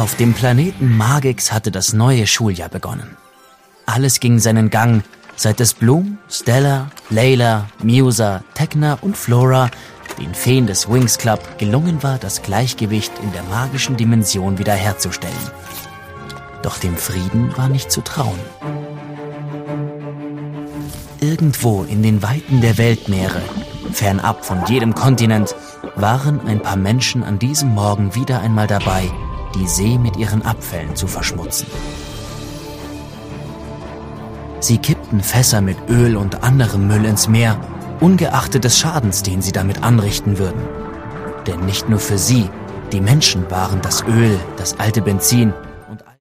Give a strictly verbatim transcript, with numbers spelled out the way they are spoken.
Auf dem Planeten Magix hatte das neue Schuljahr begonnen. Alles ging seinen Gang, seit es Bloom, Stella, Layla, Musa, Tecna und Flora, den Feen des Winx Club, gelungen war, das Gleichgewicht in der magischen Dimension wiederherzustellen. Doch dem Frieden war nicht zu trauen. Irgendwo in den Weiten der Weltmeere, fernab von jedem Kontinent, waren ein paar Menschen an diesem Morgen wieder einmal dabei, die See mit ihren Abfällen zu verschmutzen. Sie kippten Fässer mit Öl und anderem Müll ins Meer, ungeachtet des Schadens, den sie damit anrichten würden. Denn nicht nur für sie, die Menschen, waren das Öl, das alte Benzin